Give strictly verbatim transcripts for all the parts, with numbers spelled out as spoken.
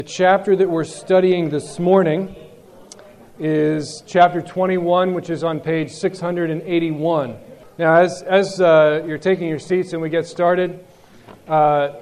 The chapter that we're studying this morning is chapter twenty-one, which is on page six hundred eighty-one. Now, as as uh, you're taking your seats and we get started, uh,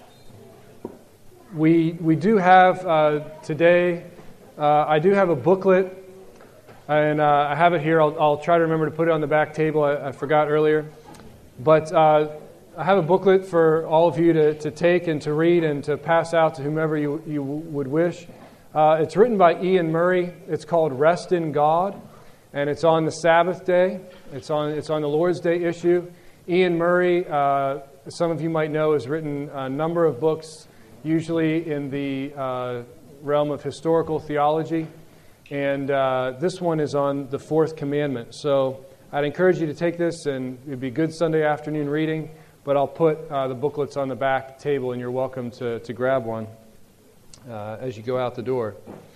we we do have uh, today. Uh, I do have a booklet, and uh, I have it here. I'll, I'll try to remember to put it on the back table. I, I forgot earlier, but. Uh, I have a booklet for all of you to, to take and to read and to pass out to whomever you, you would wish. Uh, it's written by Ian Murray. It's called Rest in God, and it's on the Sabbath day. It's on it's on the Lord's Day issue. Ian Murray, uh, some of you might know, has written a number of books, usually in the uh, realm of historical theology, and uh, this one is on the fourth commandment. So I'd encourage you to take this, and it'd be good Sunday afternoon reading. But I'll put uh, the booklets on the back table, and you're welcome to, to grab one uh, as you go out the door.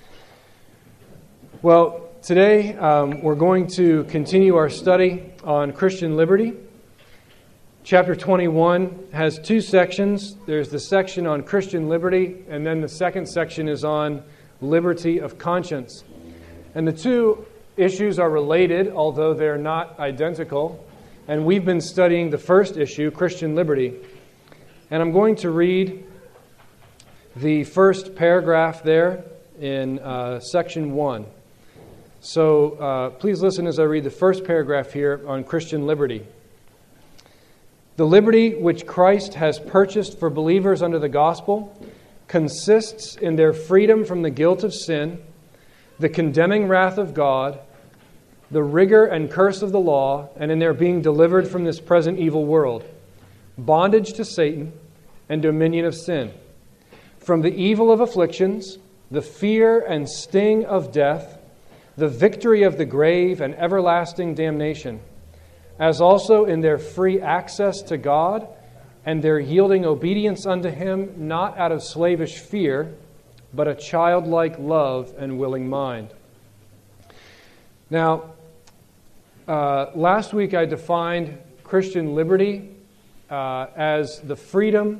Well, today um, we're going to continue our study on Christian liberty. Chapter twenty-one has two sections. There's the section on Christian liberty, and then the second section is on liberty of conscience. And the two issues are related, although they're not identical. And we've been studying the first issue, Christian liberty. And I'm going to read the first paragraph there in uh, section one. So uh, please listen as I read the first paragraph here on Christian liberty. The liberty which Christ has purchased for believers under the gospel consists in their freedom from the guilt of sin, the condemning wrath of God, the rigor and curse of the law, and in their being delivered from this present evil world, bondage to Satan, and dominion of sin, from the evil of afflictions, the fear and sting of death, the victory of the grave and everlasting damnation, as also in their free access to God, and their yielding obedience unto Him, not out of slavish fear, but a childlike love and willing mind. Now, uh, last week I defined Christian liberty uh, as the freedom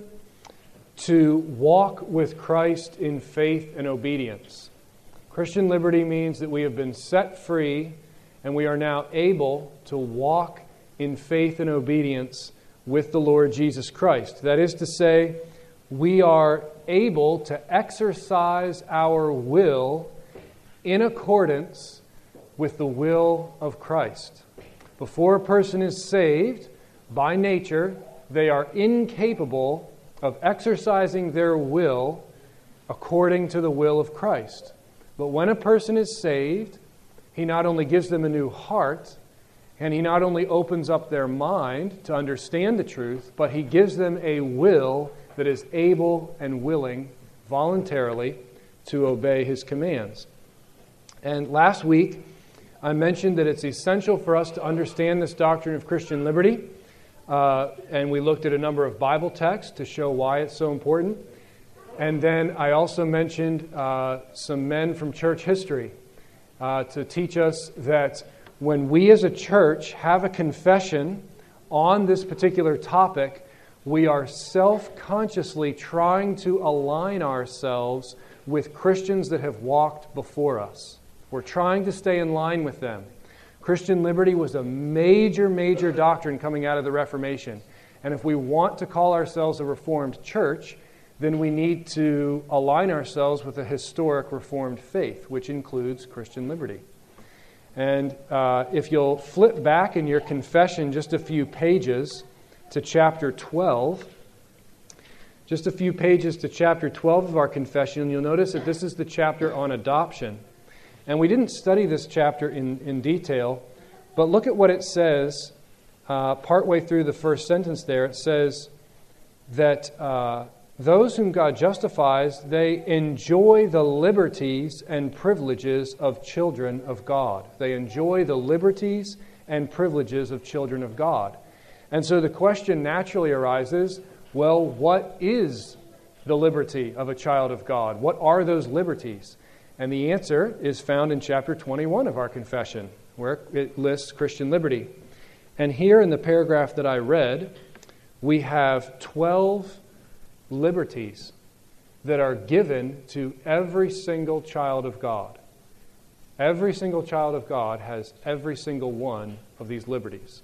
to walk with Christ in faith and obedience. Christian liberty means that we have been set free and we are now able to walk in faith and obedience with the Lord Jesus Christ. That is to say, we are able to exercise our will in accordance with the will of Christ. Before a person is saved, by nature, they are incapable of exercising their will according to the will of Christ. But when a person is saved, He not only gives them a new heart, and He not only opens up their mind to understand the truth, but He gives them a will that is able and willing voluntarily to obey His commands. And last week, I mentioned that it's essential for us to understand this doctrine of Christian liberty, uh, and we looked at a number of Bible texts to show why it's so important. And then I also mentioned uh, some men from church history uh, to teach us that when we as a church have a confession on this particular topic, we are self-consciously trying to align ourselves with Christians that have walked before us. We're trying to stay in line with them. Christian liberty was a major, major doctrine coming out of the Reformation. And if we want to call ourselves a Reformed church, then we need to align ourselves with a historic Reformed faith, which includes Christian liberty. And uh, if you'll flip back in your confession just a few pages to chapter twelve, just a few pages to chapter twelve of our confession, you'll notice that this is the chapter on adoption. And we didn't study this chapter in, in detail, but look at what it says uh, partway through the first sentence there. It says that uh, those whom God justifies, they enjoy the liberties and privileges of children of God. They enjoy the liberties and privileges of children of God. And so the question naturally arises, well, what is the liberty of a child of God? What are those liberties? And the answer is found in chapter twenty-one of our confession, where it lists Christian liberty. And here in the paragraph that I read, we have twelve liberties that are given to every single child of God. Every single child of God has every single one of these liberties.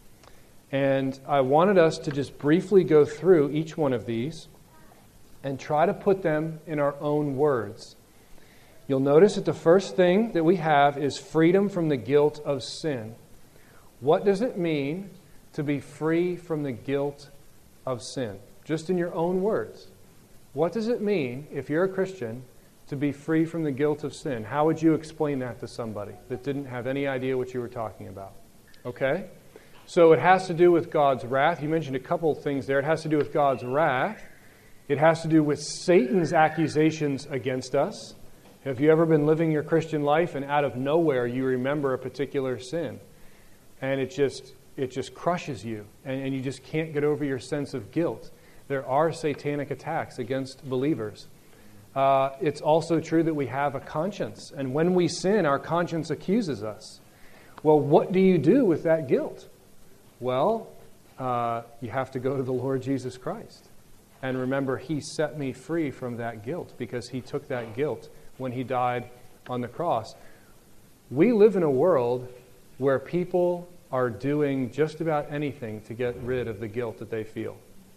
And I wanted us to just briefly go through each one of these and try to put them in our own words. You'll notice that the first thing that we have is freedom from the guilt of sin. What does it mean to be free from the guilt of sin? Just in your own words. What does it mean, if you're a Christian, to be free from the guilt of sin? How would you explain that to somebody that didn't have any idea what you were talking about? Okay? So it has to do with God's wrath. You mentioned a couple of things there. It has to do with God's wrath. It has to do with Satan's accusations against us. Have you ever been living your Christian life and out of nowhere you remember a particular sin? And it just it just crushes you, and, and you just can't get over your sense of guilt. There are satanic attacks against believers. Uh, it's also true that we have a conscience. And when we sin, our conscience accuses us. Well, what do you do with that guilt? Well, uh, you have to go to the Lord Jesus Christ. And remember, He set me free from that guilt because He took that guilt when He died on the cross. We live in a world where people are doing just about anything to get rid of the guilt that they feel.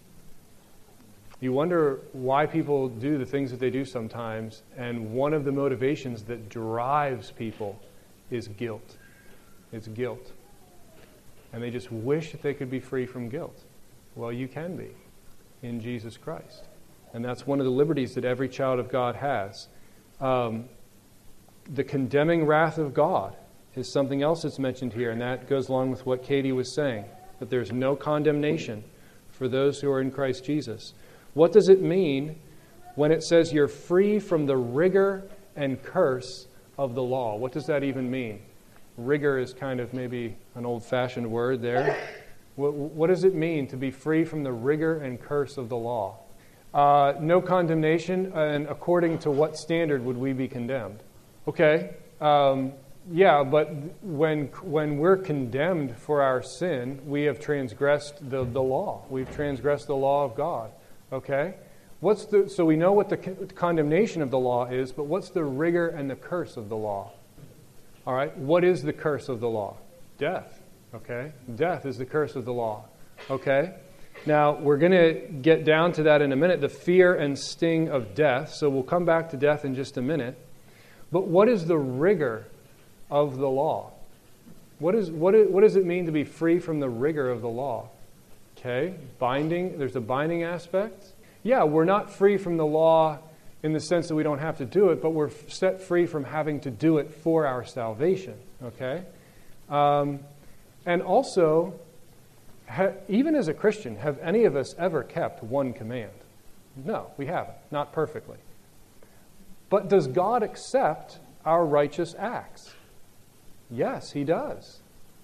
You wonder why people do the things that they do sometimes, and one of the motivations that drives people is guilt. It's guilt. And they just wish that they could be free from guilt. Well, you can be in Jesus Christ. And that's one of the liberties that every child of God has. Um, the condemning wrath of God is something else that's mentioned here, and that goes along with what Katie was saying, that there's no condemnation for those who are in Christ Jesus. What does it mean when it says you're free from the rigor and curse of the law? What does that even mean? Rigor is kind of maybe an old-fashioned word there. What, what does it mean to be free from the rigor and curse of the law? Uh, no condemnation, and according to what standard would we be condemned? Okay, um, yeah, but when when we're condemned for our sin, we have transgressed the, the law. We've transgressed the law of God. Okay? What's the so we know what the condemnation of the law is, but what's the rigor and the curse of the law? All right, what is the curse of the law? Death. Okay? Death is the curse of the law. Okay? Now, we're going to get down to that in a minute, the fear and sting of death. So we'll come back to death in just a minute. But what is the rigor of the law? What is what is, what does it mean to be free from the rigor of the law? Okay, binding, there's a binding aspect. Yeah, we're not free from the law in the sense that we don't have to do it, but we're set free from having to do it for our salvation. Okay? Um, and also, ha, even as a Christian, have any of us ever kept one command? No, we haven't. Not perfectly. But does God accept our righteous acts? Yes, He does.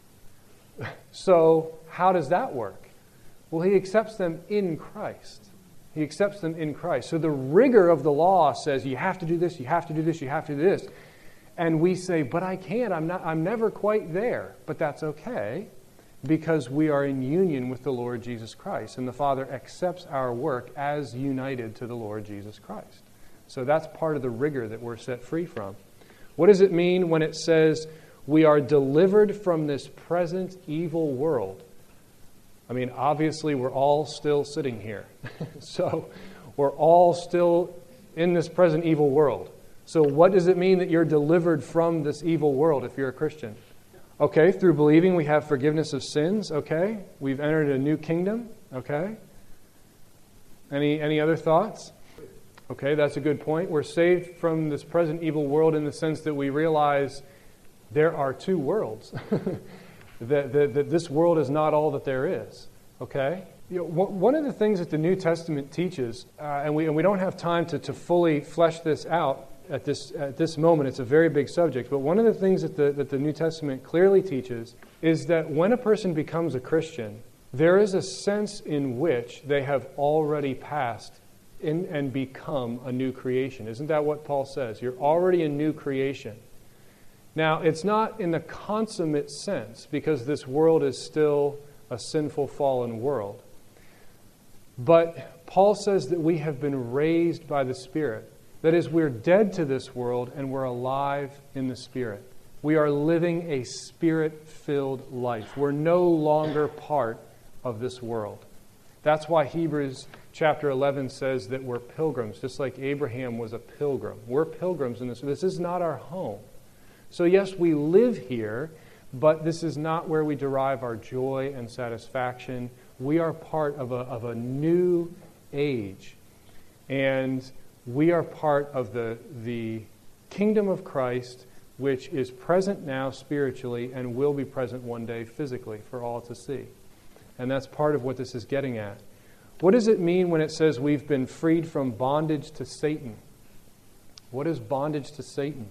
So, how does that work? Well, He accepts them in Christ. He accepts them in Christ. So the rigor of the law says you have to do this, you have to do this, you have to do this. And we say, but I can't, I'm not, I'm never quite there. But that's okay, because we are in union with the Lord Jesus Christ. And the Father accepts our work as united to the Lord Jesus Christ. So that's part of the rigor that we're set free from. What does it mean when it says we are delivered from this present evil world? I mean, obviously, we're all still sitting here. So we're all still in this present evil world. So what does it mean that you're delivered from this evil world if you're a Christian? Okay, through believing we have forgiveness of sins. Okay, we've entered a new kingdom. Okay. Any any other thoughts? Okay, that's a good point. We're saved from this present evil world in the sense that we realize there are two worlds. That, that, that this world is not all that there is. Okay? You know, one of the things that the New Testament teaches, uh, and we and we don't have time to, to fully flesh this out at this at this moment, it's a very big subject, but one of the things that the, that the New Testament clearly teaches is that when a person becomes a Christian, there is a sense in which they have already passed in and become a new creation. Isn't that what Paul says? You're already a new creation. Now, it's not in the consummate sense, because this world is still a sinful, fallen world. But Paul says that we have been raised by the Spirit. That is, we're dead to this world and we're alive in the Spirit. We are living a Spirit-filled life. We're no longer part of this world. That's why Hebrews chapter eleven says that we're pilgrims, just like Abraham was a pilgrim. We're pilgrims in this. This is not our home. So yes, we live here, but this is not where we derive our joy and satisfaction. We are part of a, of a new age. And we are part of the, the kingdom of Christ, which is present now spiritually and will be present one day physically for all to see. And that's part of what this is getting at. What does it mean when it says we've been freed from bondage to Satan? What is bondage to Satan?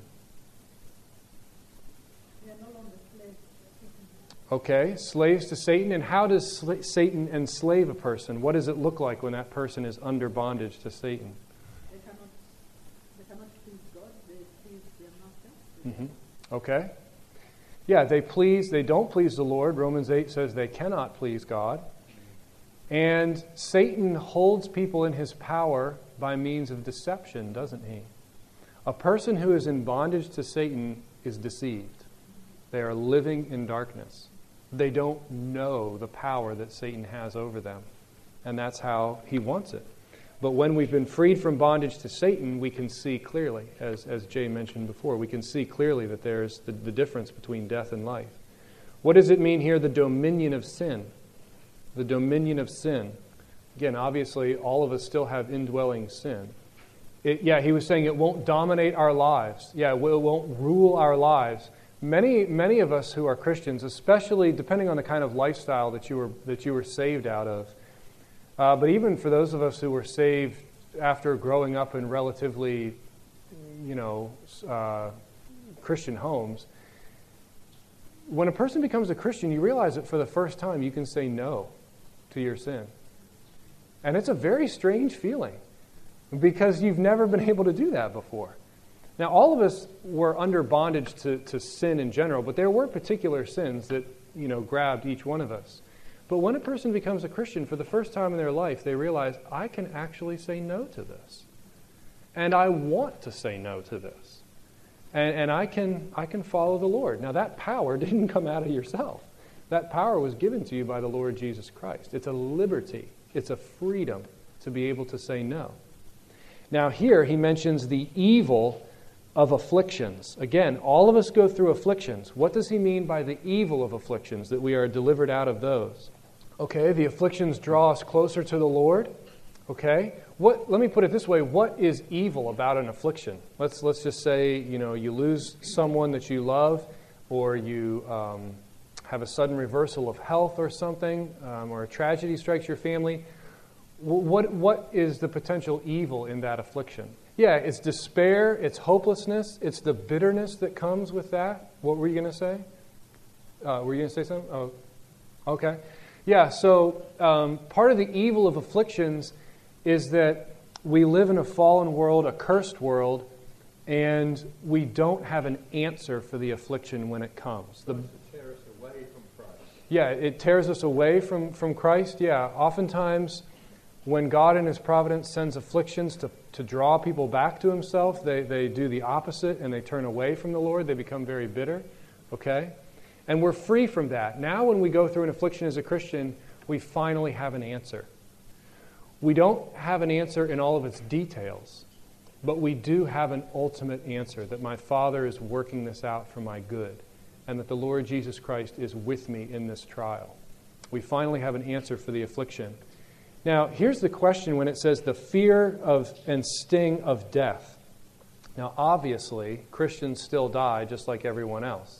We are no longer slaves to Satan. Okay, slaves to Satan. And how does sl- Satan enslave a person? What does it look like when that person is under bondage to Satan? They cannot, they cannot please God, they please their master. Mm-hmm. Okay. Yeah, they please, they don't please the Lord. Romans eight says they cannot please God. And Satan holds people in his power by means of deception, doesn't he? A person who is in bondage to Satan is deceived. They are living in darkness. They don't know the power that Satan has over them. And that's how he wants it. But when we've been freed from bondage to Satan, we can see clearly, as, as Jay mentioned before, we can see clearly that there's the, the difference between death and life. What does it mean here, the dominion of sin? The dominion of sin. Again, obviously, all of us still have indwelling sin. It, yeah, he was saying it won't dominate our lives. Yeah, it won't rule our lives. Many, many of us who are Christians, especially depending on the kind of lifestyle that you were that you were saved out of, Uh, but even for those of us who were saved after growing up in relatively, you know, uh, Christian homes, when a person becomes a Christian, you realize that for the first time you can say no to your sin. And it's a very strange feeling because you've never been able to do that before. Now, all of us were under bondage to, to sin in general, but there were particular sins that, you know, grabbed each one of us. But when a person becomes a Christian for the first time in their life, they realize, I can actually say no to this. And I want to say no to this. And, and I can I can follow the Lord. Now that power didn't come out of yourself. That power was given to you by the Lord Jesus Christ. It's a liberty. It's a freedom to be able to say no. Now here he mentions the evil of afflictions. Again, all of us go through afflictions. What does he mean by the evil of afflictions, that we are delivered out of those? Okay, the afflictions draw us closer to the Lord. Okay, what? Let me put it this way: what is evil about an affliction? Let's let's just say, you know, you lose someone that you love, or you um, have a sudden reversal of health, or something, um, or a tragedy strikes your family. What what is the potential evil in that affliction? Yeah, it's despair, it's hopelessness, it's the bitterness that comes with that. What were you going to say? Uh, were you going to say something? Oh, okay. Yeah, so um, part of the evil of afflictions is that we live in a fallen world, a cursed world, and we don't have an answer for the affliction when it comes. The, it tears us away from Christ. Yeah, it tears us away from, from Christ. Yeah, oftentimes when God in His providence sends afflictions to, to draw people back to Himself, they, they do the opposite and they turn away from the Lord. They become very bitter. Okay? And we're free from that. Now when we go through an affliction as a Christian, we finally have an answer. We don't have an answer in all of its details, but we do have an ultimate answer, that my Father is working this out for my good, and that the Lord Jesus Christ is with me in this trial. We finally have an answer for the affliction. Now, here's the question when it says the fear of and sting of death. Now, obviously, Christians still die just like everyone else.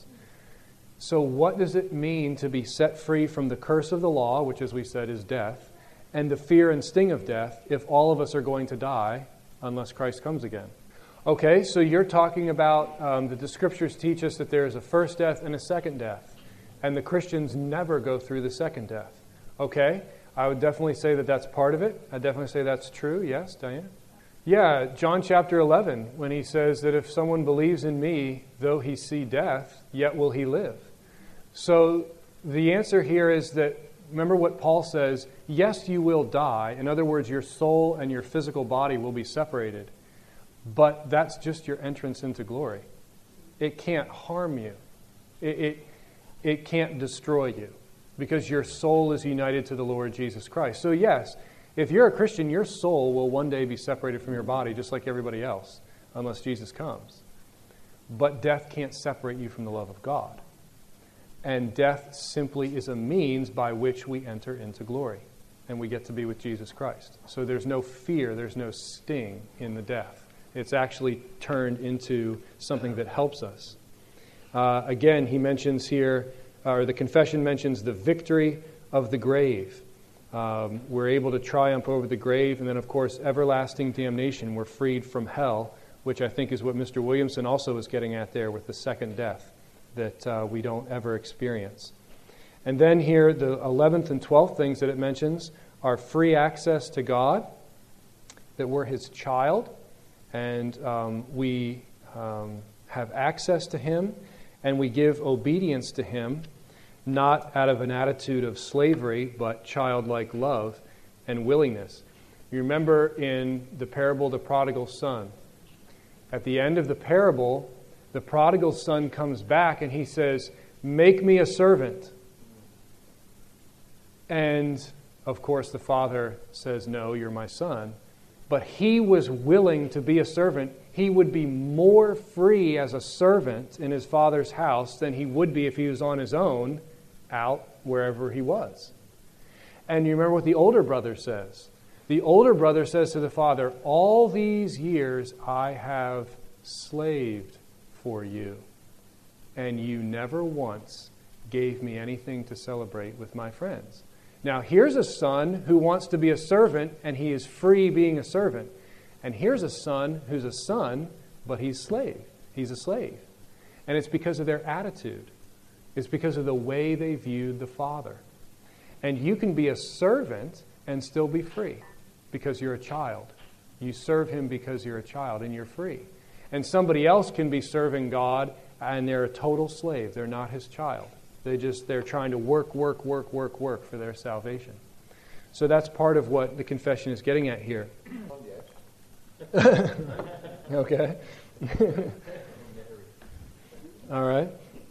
So what does it mean to be set free from the curse of the law, which, as we said, is death, and the fear and sting of death if all of us are going to die unless Christ comes again? Okay, so you're talking about um, that the Scriptures teach us that there is a first death and a second death, and the Christians never go through the second death. Okay, I would definitely say that that's part of it. I definitely say that's true. Yes, Diane? Yeah, John chapter eleven, when he says that if someone believes in me, though he see death, yet will he live. So the answer here is that remember what Paul says, yes, you will die. In other words, your soul and your physical body will be separated. But that's just your entrance into glory. It can't harm you. It, it, it can't destroy you because your soul is united to the Lord Jesus Christ. So yes, if you're a Christian, your soul will one day be separated from your body just like everybody else, unless Jesus comes. But death can't separate you from the love of God. And death simply is a means by which we enter into glory. And we get to be with Jesus Christ. So there's no fear, there's no sting in the death. It's actually turned into something that helps us. Uh, again, he mentions here, or the confession mentions the victory of the grave. Um, we're able to triumph over the grave. And then, of course, everlasting damnation. We're freed from hell, which I think is what Mister Williamson also was getting at there with the second death, that uh, we don't ever experience. And then here, the eleventh and twelfth things that it mentions are free access to God, that we're His child, and um, we um, have access to Him, and we give obedience to Him, not out of an attitude of slavery, but childlike love and willingness. You remember in the parable of the prodigal son, at the end of the parable, the prodigal son comes back and he says, make me a servant. And, of course, the father says, no, you're my son. But he was willing to be a servant. He would be more free as a servant in his father's house than he would be if he was on his own out wherever he was. And you remember what the older brother says. The older brother says to the father, all these years I have slaved for you, and you never once gave me anything to celebrate with my friends. Now, here's a son who wants to be a servant, and he is free being a servant. And here's a son who's a son, but he's slave. He's a slave. And it's because of their attitude. It's because of the way they viewed the father. And you can be a servant and still be free because you're a child. You serve him because you're a child and you're free. And somebody else can be serving God and they're a total slave. They're not his child. They just, they're trying to work, work, work, work, work for their salvation. So that's part of what the confession is getting at here. Okay. All right.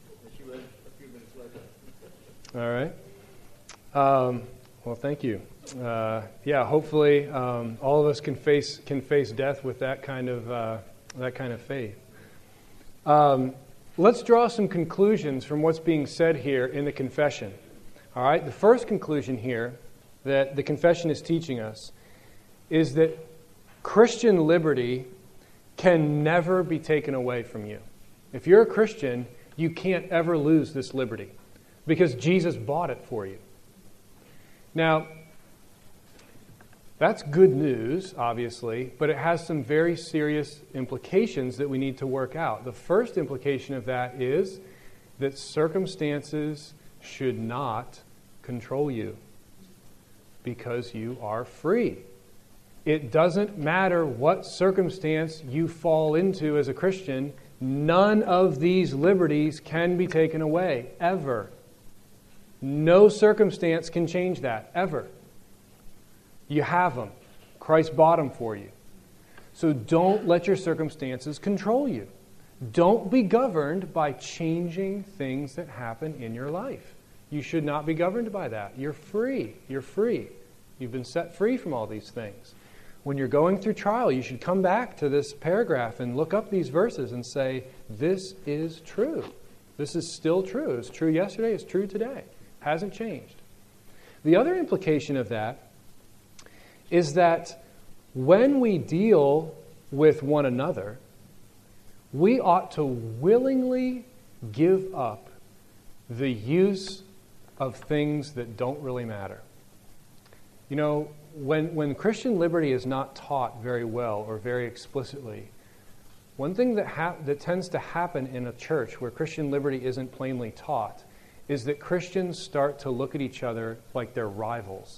All right. Um, well, thank you. Uh, yeah, hopefully um, all of us can face can face death with that kind of uh, that kind of faith. Um, let's draw some conclusions from what's being said here in the confession. All right. The first conclusion here that the confession is teaching us is that Christian liberty can never be taken away from you. If you're a Christian, you can't ever lose this liberty because Jesus bought it for you. Now, that's good news, obviously, but it has some very serious implications that we need to work out. The first implication of that is that circumstances should not control you because you are free. It doesn't matter what circumstance you fall into as a Christian, none of these liberties can be taken away, ever. No circumstance can change that, ever. You have them. Christ bought them for you. So don't let your circumstances control you. Don't be governed by changing things that happen in your life. You should not be governed by that. You're free. You're free. You've been set free from all these things. When you're going through trial, you should come back to this paragraph and look up these verses and say, this is true. This is still true. It's true yesterday. It's true today. Hasn't changed. The other implication of that is that when we deal with one another, we ought to willingly give up the use of things that don't really matter. You know, when, when Christian liberty is not taught very well or very explicitly, one thing that, ha- that tends to happen in a church where Christian liberty isn't plainly taught is that Christians start to look at each other like they're rivals.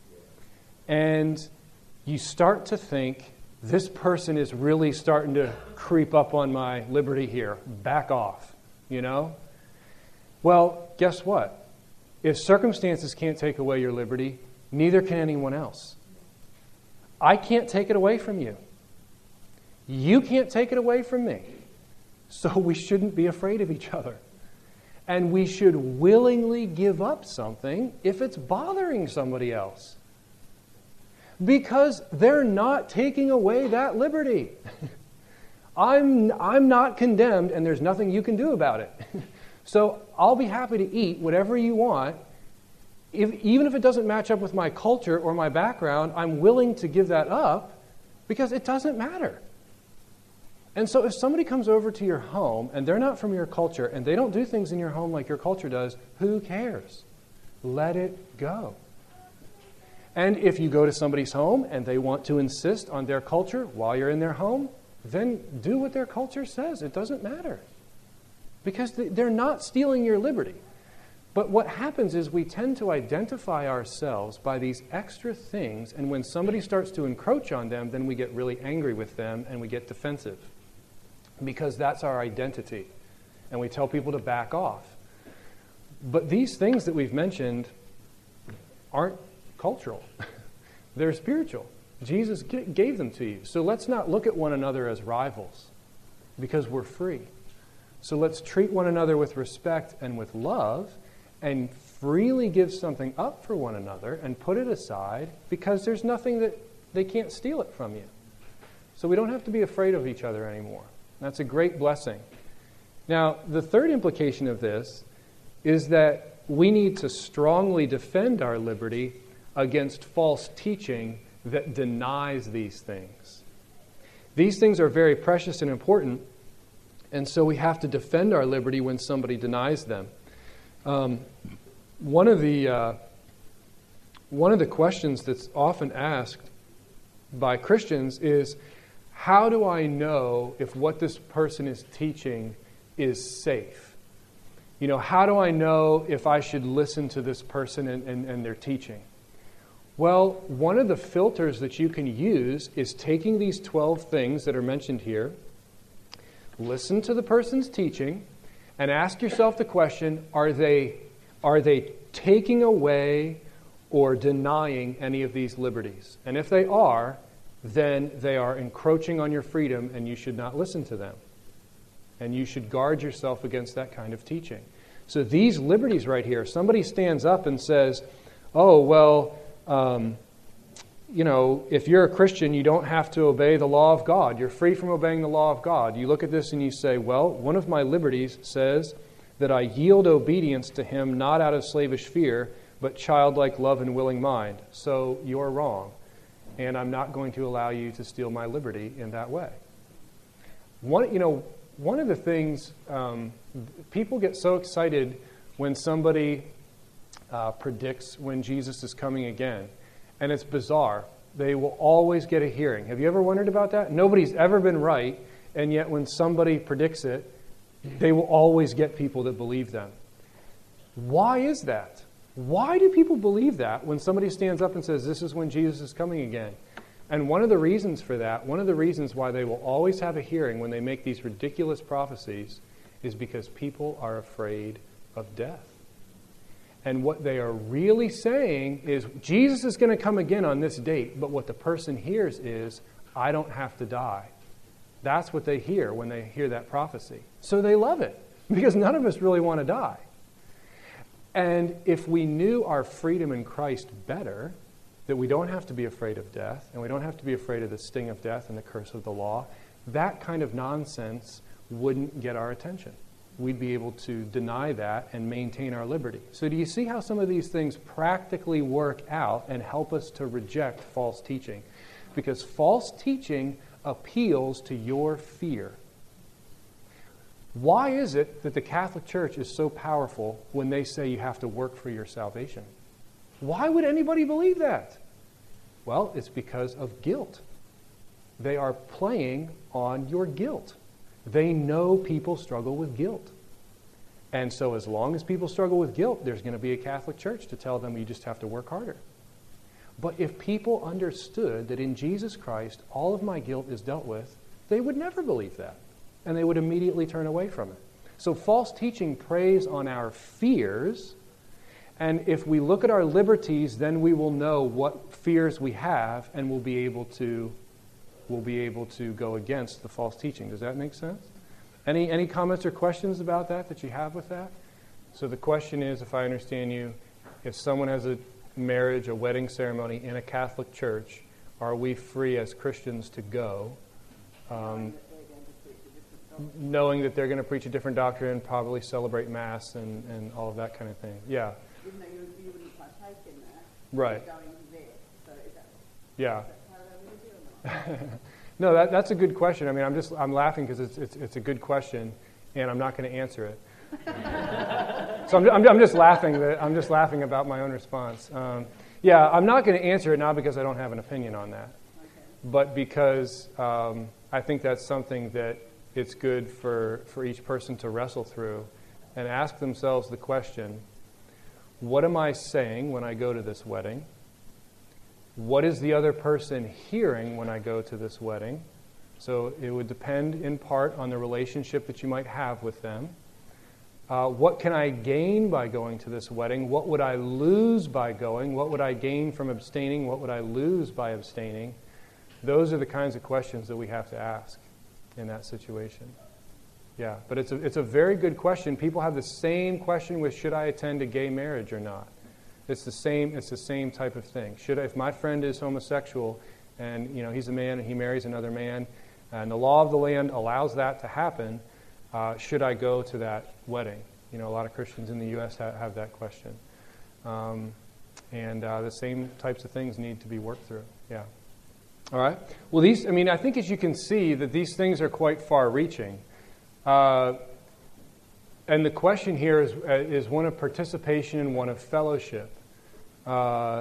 And you start to think, this person is really starting to creep up on my liberty here. Back off, you know? Well, guess what? If circumstances can't take away your liberty, neither can anyone else. I can't take it away from you. You can't take it away from me. So we shouldn't be afraid of each other. And we should willingly give up something if it's bothering somebody else. Because they're not taking away that liberty. I'm, I'm not condemned, and there's nothing you can do about it. So I'll be happy to eat whatever you want. If, even if it doesn't match up with my culture or my background, I'm willing to give that up because it doesn't matter. And so if somebody comes over to your home and they're not from your culture and they don't do things in your home like your culture does, who cares? Let it go. And if you go to somebody's home and they want to insist on their culture while you're in their home, then do what their culture says. It doesn't matter. Because they're not stealing your liberty. But what happens is we tend to identify ourselves by these extra things, and when somebody starts to encroach on them, then we get really angry with them and we get defensive. Because that's our identity. And we tell people to back off. But these things that we've mentioned aren't cultural. They're spiritual. Jesus g- gave them to you. So let's not look at one another as rivals, because we're free. So let's treat one another with respect and with love, and freely give something up for one another and put it aside, because there's nothing that they can't steal it from you. So we don't have to be afraid of each other anymore. That's a great blessing. Now, the third implication of this is that we need to strongly defend our liberty against false teaching that denies these things. These things are very precious and important, and so we have to defend our liberty when somebody denies them. Um, one of the uh, one of the questions that's often asked by Christians is, how do I know if what this person is teaching is safe? You know, how do I know if I should listen to this person and, and, and their teaching? Well, one of the filters that you can use is taking these twelve things that are mentioned here, listen to the person's teaching, and ask yourself the question, are they, are they taking away or denying any of these liberties? And if they are, then they are encroaching on your freedom and you should not listen to them. And you should guard yourself against that kind of teaching. So these liberties right here, somebody stands up and says, oh, well, um, you know, if you're a Christian, you don't have to obey the law of God. You're free from obeying the law of God. You look at this and you say, well, one of my liberties says that I yield obedience to Him not out of slavish fear, but childlike love and willing mind. So you're wrong. And I'm not going to allow you to steal my liberty in that way. One, you know, one of the things, um, people get so excited when somebody uh, predicts when Jesus is coming again. And it's bizarre. They will always get a hearing. Have you ever wondered about that? Nobody's ever been right, and yet when somebody predicts it, they will always get people that believe them. Why is that? Why do people believe that when somebody stands up and says, this is when Jesus is coming again? And one of the reasons for that, one of the reasons why they will always have a hearing when they make these ridiculous prophecies, is because people are afraid of death. And what they are really saying is, Jesus is going to come again on this date, but what the person hears is, I don't have to die. That's what they hear when they hear that prophecy. So they love it, because none of us really want to die. And if we knew our freedom in Christ better, that we don't have to be afraid of death, and we don't have to be afraid of the sting of death and the curse of the law, that kind of nonsense wouldn't get our attention. We'd be able to deny that and maintain our liberty. So do you see how some of these things practically work out and help us to reject false teaching? Because false teaching appeals to your fear. Why is it that the Catholic Church is so powerful when they say you have to work for your salvation? Why would anybody believe that? Well, it's because of guilt. They are playing on your guilt. They know people struggle with guilt. And so as long as people struggle with guilt, there's going to be a Catholic Church to tell them you just have to work harder. But if people understood that in Jesus Christ all of my guilt is dealt with, they would never believe that. And they would immediately turn away from it. So false teaching preys on our fears, And if we look at our liberties, then we will know what fears we have, and we'll be able to we'll be able to go against the false teaching. Does that make sense? Any any comments or questions about that that you have with that? So the question is, if I understand you, if someone has a marriage, a wedding ceremony in a Catholic church, are we free as Christians to go, um, knowing that they're going to preach a different doctrine, probably celebrate Mass and, and all of that kind of thing? Yeah. Even though you, you wouldn't partake in that, Right. you're going there. So is that, Yeah. is that how they would do or not? No, that, that's a good question. I mean, I'm just I'm laughing because it's, it's it's a good question, and I'm not going to answer it. So I'm, I'm I'm just laughing that I'm just laughing about my own response. Um, yeah, I'm not going to answer it, not because I don't have an opinion on that, Okay. but because um, I think that's something that it's good for for each person to wrestle through and ask themselves the question: what am I saying when I go to this wedding? What is the other person hearing when I go to this wedding? So it would depend in part on the relationship that you might have with them. Uh, what can I gain by going to this wedding? What would I lose by going? What would I gain from abstaining? What would I lose by abstaining? Those are the kinds of questions that we have to ask in that situation. Yeah, but it's a, it's a very good question. People have the same question with, should I attend a gay marriage or not? It's the same. It's the same type of thing. Should I, if my friend is homosexual, and you know he's a man and he marries another man, and the law of the land allows that to happen, uh, should I go to that wedding? You know, a lot of Christians in the U S ha- have that question, um, and uh, the same types of things need to be worked through. Yeah. All right. Well, these. I mean, I think as you can see that these things are quite far-reaching. Uh, and the question here is uh, is one of participation and one of fellowship. Uh,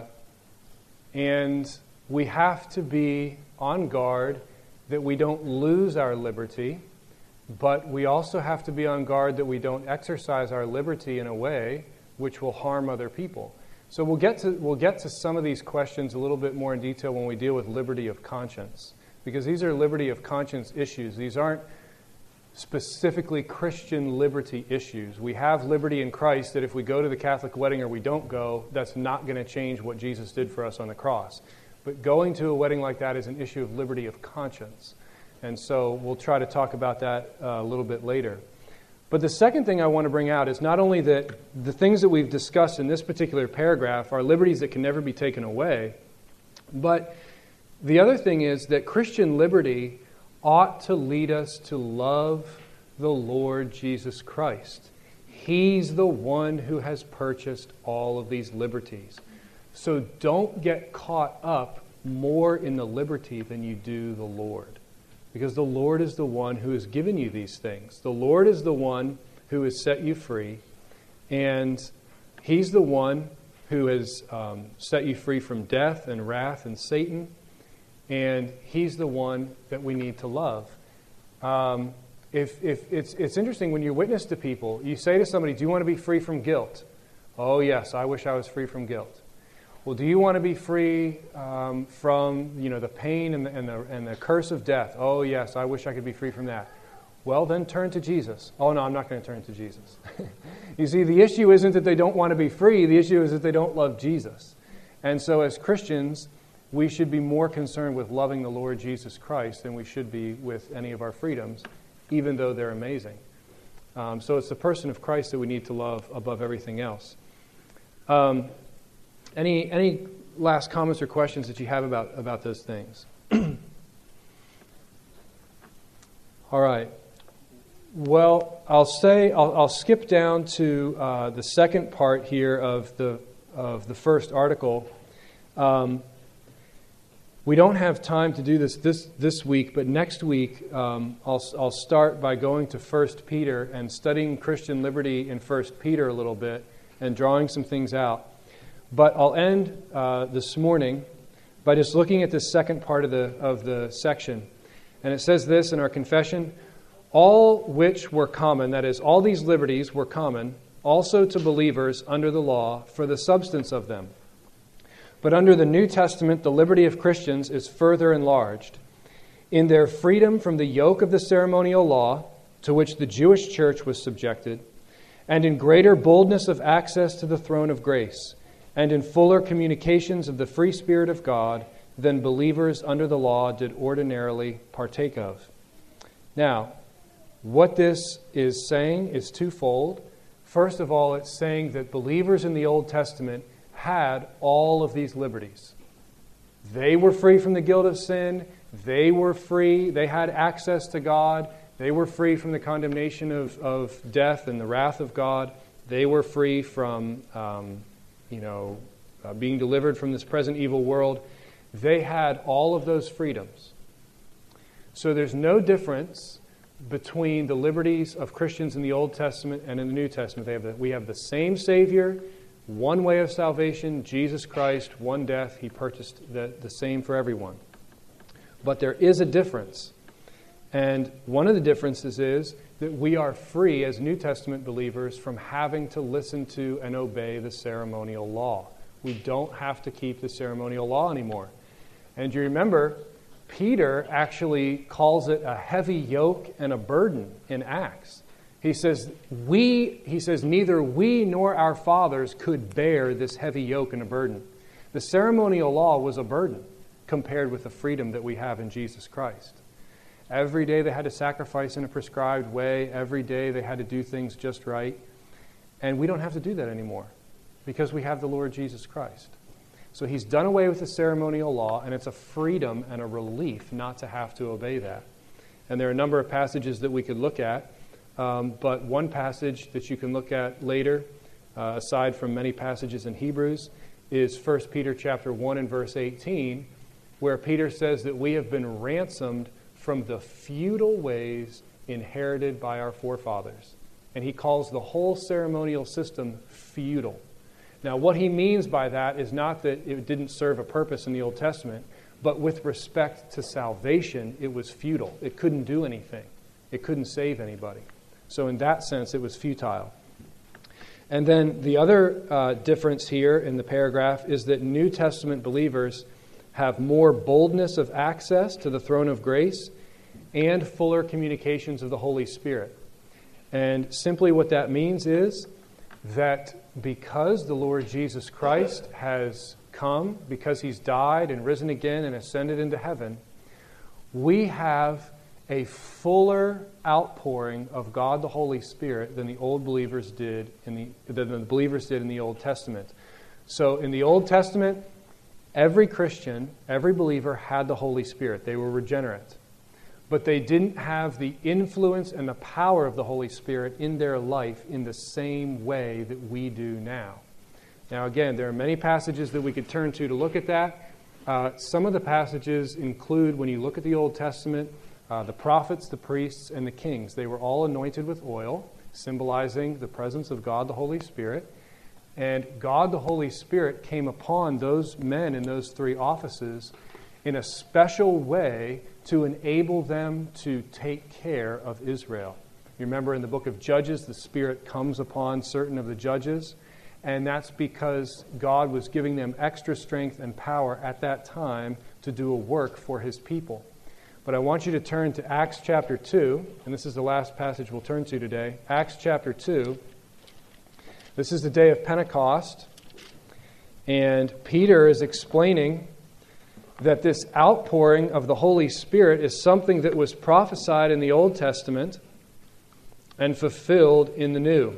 and we have to be on guard that we don't lose our liberty, but we also have to be on guard that we don't exercise our liberty in a way which will harm other people. So we'll get to we'll get to some of these questions a little bit more in detail when we deal with liberty of conscience, because these are liberty of conscience issues. These aren't specifically Christian liberty issues. We have liberty in Christ that if we go to the Catholic wedding or we don't go, that's not going to change what Jesus did for us on the cross. But going to a wedding like that is an issue of liberty of conscience. And so we'll try to talk about that uh, a little bit later. But the second thing I want to bring out is not only that the things that we've discussed in this particular paragraph are liberties that can never be taken away, but the other thing is that Christian liberty ought to lead us to love the Lord Jesus Christ. He's the one who has purchased all of these liberties. So don't get caught up more in the liberty than you do the Lord. Because the Lord is the one who has given you these things. The Lord is the one who has set you free. And He's the one who has um, set you free from death and wrath and Satan. And He's the one that we need to love. Um, if, if it's, it's interesting when you witness to people, you say to somebody, do you want to be free from guilt? Oh, yes, I wish I was free from guilt. Well, do you want to be free um, from you know the pain and the, and, the, and the curse of death? Oh, yes, I wish I could be free from that. Well, then turn to Jesus. Oh, no, I'm not going to turn to Jesus. You see, the issue isn't that they don't want to be free. The issue is that they don't love Jesus. And so as Christians, we should be more concerned with loving the Lord Jesus Christ than we should be with any of our freedoms, even though they're amazing. Um, so it's the person of Christ that we need to love above everything else. Um, any any last comments or questions that you have about, about those things? All right. Well, I'll say I'll, I'll skip down to uh, the second part here of the of the first article. Um, We don't have time to do this this, this week, but next week um, I'll, I'll start by going to First Peter and studying Christian liberty in First Peter a little bit and drawing some things out. But I'll end uh, this morning by just looking at this second part of the of the section. And it says this in our confession: all which were common, that is, all these liberties were common, also to believers under the law for the substance of them. But under the New Testament, the liberty of Christians is further enlarged. In their freedom from the yoke of the ceremonial law, to which the Jewish church was subjected, and in greater boldness of access to the throne of grace, and in fuller communications of the free Spirit of God than believers under the law did ordinarily partake of. Now, what this is saying is twofold. First of all, it's saying that believers in the Old Testament had all of these liberties. They were free from the guilt of sin. They were free. They had access to God. They were free from the condemnation of, of death and the wrath of God. They were free from, um, you know, uh, being delivered from this present evil world. They had all of those freedoms. So there's no difference between the liberties of Christians in the Old Testament and in the New Testament. They have the, we have the same Savior, one way of salvation, Jesus Christ, one death. He purchased the, the same for everyone. But there is a difference. And one of the differences is that we are free as New Testament believers from having to listen to and obey the ceremonial law. We don't have to keep the ceremonial law anymore. And you remember, Peter actually calls it a heavy yoke and a burden in Acts. He says, we, he says, neither we nor our fathers could bear this heavy yoke and a burden. The ceremonial law was a burden compared with the freedom that we have in Jesus Christ. Every day they had to sacrifice in a prescribed way. Every day they had to do things just right. And we don't have to do that anymore because we have the Lord Jesus Christ. So he's done away with the ceremonial law, and it's a freedom and a relief not to have to obey that. And there are a number of passages that we could look at, um, but one passage that you can look at later, uh, aside from many passages in Hebrews, is First Peter chapter one and verse eighteen, where Peter says that we have been ransomed from the futile ways inherited by our forefathers. And he calls the whole ceremonial system futile. Now, what he means by that is not that it didn't serve a purpose in the Old Testament, but with respect to salvation, it was futile. It couldn't do anything. It couldn't save anybody. So in that sense, it was futile. And then the other uh, difference here in the paragraph is that New Testament believers have more boldness of access to the throne of grace and fuller communications of the Holy Spirit. And simply what that means is that because the Lord Jesus Christ has come, because he's died and risen again and ascended into heaven, we have a fuller outpouring of God the Holy Spirit than the old believers did in the than the believers did in the Old Testament. So in the Old Testament, every Christian, every believer had the Holy Spirit. They were regenerate. But they didn't have the influence and the power of the Holy Spirit in their life in the same way that we do now. Now, again, there are many passages that we could turn to to look at that. Uh, some of the passages include, when you look at the Old Testament, uh, the prophets, the priests, and the kings. They were all anointed with oil, symbolizing the presence of God the Holy Spirit. And God the Holy Spirit came upon those men in those three offices in a special way to enable them to take care of Israel. You remember in the book of Judges, the Spirit comes upon certain of the judges, and that's because God was giving them extra strength and power at that time to do a work for his people. But I want you to turn to Acts chapter two, and this is the last passage we'll turn to today. Acts chapter two. This is the day of Pentecost, and Peter is explaining that this outpouring of the Holy Spirit is something that was prophesied in the Old Testament and fulfilled in the New.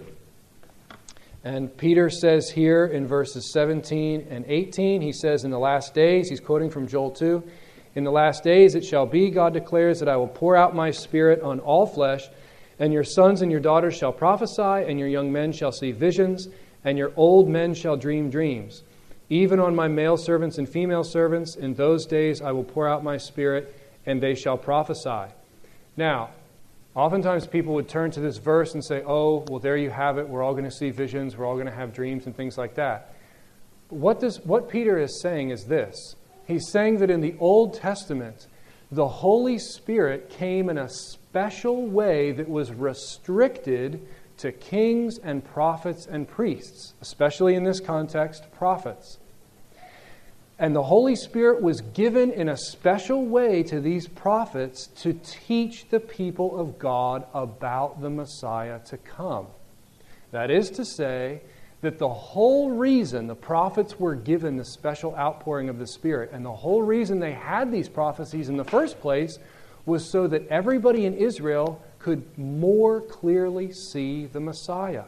And Peter says here in verses seventeen and eighteen, he says, in the last days, he's quoting from Joel two, in the last days it shall be, God declares, that I will pour out my Spirit on all flesh, and your sons and your daughters shall prophesy, and your young men shall see visions, and your old men shall dream dreams. Even on my male servants and female servants, in those days I will pour out my Spirit, and they shall prophesy. Now, oftentimes people would turn to this verse and say, oh, well, there you have it. We're all going to see visions. We're all going to have dreams and things like that. What, this, what Peter is saying is this. He's saying that in the Old Testament, the Holy Spirit came in a special way that was restricted to kings and prophets and priests, especially in this context, prophets. And the Holy Spirit was given in a special way to these prophets to teach the people of God about the Messiah to come. That is to say, that the whole reason the prophets were given the special outpouring of the Spirit, and the whole reason they had these prophecies in the first place, was so that everybody in Israel could more clearly see the Messiah.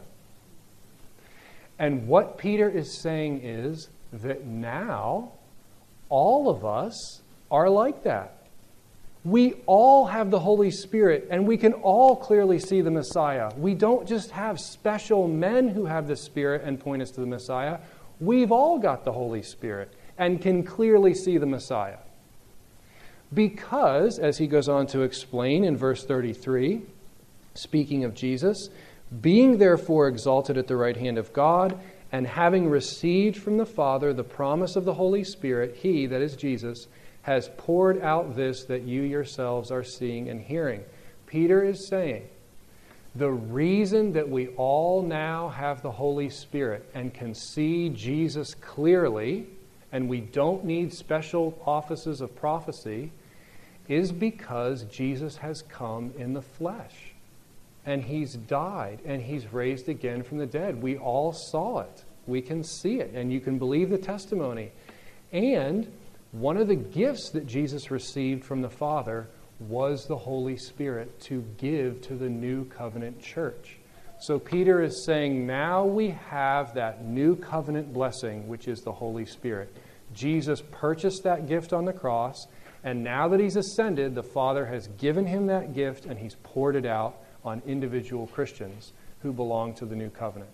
And what Peter is saying is that now all of us are like that. We all have the Holy Spirit, and we can all clearly see the Messiah. We don't just have special men who have the Spirit and point us to the Messiah. We've all got the Holy Spirit and can clearly see the Messiah. Because, as he goes on to explain in verse thirty-three, speaking of Jesus, being therefore exalted at the right hand of God, and having received from the Father the promise of the Holy Spirit, he, that is Jesus, has poured out this that you yourselves are seeing and hearing. Peter is saying, the reason that we all now have the Holy Spirit and can see Jesus clearly, and we don't need special offices of prophecy, is because Jesus has come in the flesh. And he's died, and he's raised again from the dead. We all saw it. We can see it, and you can believe the testimony. And one of the gifts that Jesus received from the Father was the Holy Spirit to give to the new covenant church. So Peter is saying now we have that new covenant blessing, which is the Holy Spirit. Jesus purchased that gift on the cross, and now that he's ascended, the Father has given him that gift, and he's poured it out on individual Christians who belong to the new covenant.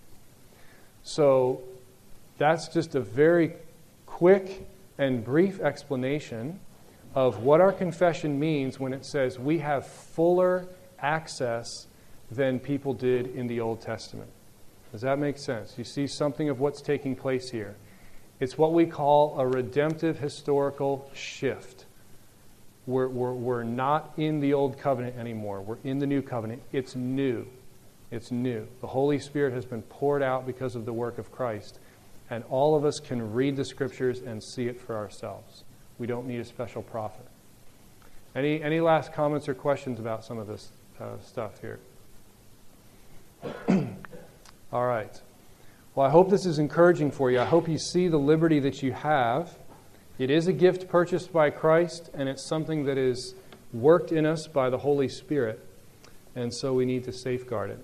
So that's just a very quick and brief explanation of what our confession means when it says we have fuller access than people did in the Old Testament. Does that make sense? You see something of what's taking place here. It's what we call a redemptive historical shift. We're, we're, we're not in the Old Covenant anymore. We're in the New Covenant. It's new. It's new. The Holy Spirit has been poured out because of the work of Christ. And all of us can read the Scriptures and see it for ourselves. We don't need a special prophet. Any any last comments or questions about some of this uh, stuff here? All right. Well, I hope this is encouraging for you. I hope you see the liberty that you have. It is a gift purchased by Christ, and it's something that is worked in us by the Holy Spirit. And so we need to safeguard it.